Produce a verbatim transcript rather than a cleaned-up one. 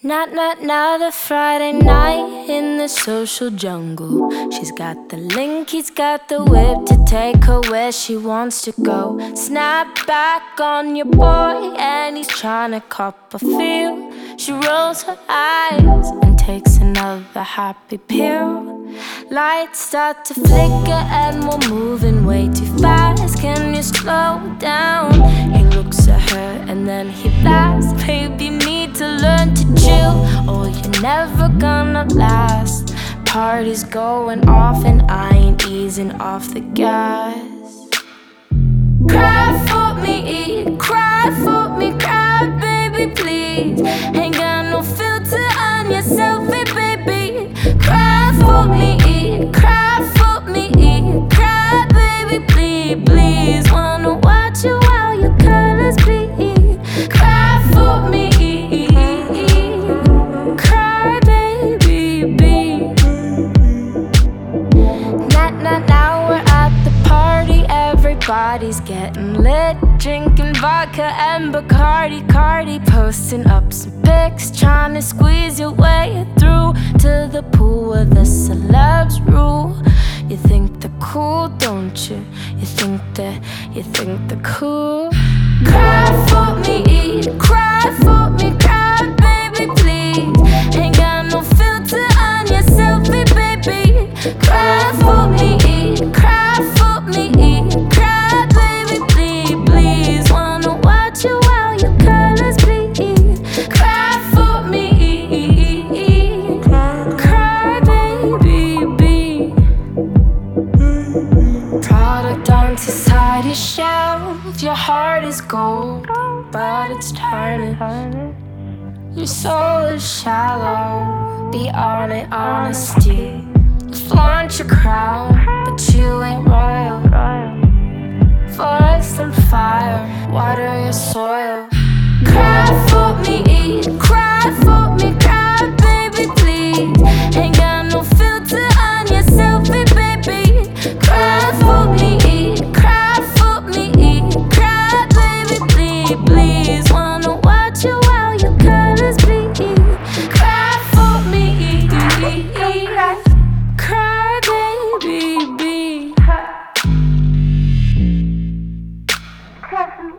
Not, not, another Friday night in the social jungle. She's got the link, he's got the whip to take her where she wants to go. Snap back on your boy and he's trying to cop a feel. She rolls her eyes and takes another happy pill. Lights start to flicker and we're moving way too fast. Can you slow down? He looks at her and then he laughs. Baby, need to learn to chill or you're never gonna last. Party's going off and I ain't easing off the gas. Cry for me, cry for me, cry baby please. Ain't got no filter on your selfie baby. Cry for me, cry for me, cry baby please, please. Wanna watch you while your colors bleed. Cry for me, cry baby be. Not, not, now we're at the party. Everybody's getting lit, drinking vodka and Bacardi. Cardi posting up some pics, trying to squeeze your way through to the pool where the celebs rule. You think they're cool, don't you? You think that, you think they're cool. Cry for me, cry for me, cry baby please. Ain't got no filter on your selfie baby. Cry for me, cry for me, cry baby please, please. Wanna watch you while your colors bleed. Cry for me, cry baby be. Product on society's shelf. Your heart is gold, but it's turning. Your soul is shallow. Be on it, honesty. You flaunt your crown, but you ain't royal. Forest and fire, water your soil. Cry for me, cry for me, cry baby please. Ain't got no filter on your selfie baby. Cry for me, cry for me, cry baby please, please. Wanna watch you while your colors bleed. Cry for me, cry baby be.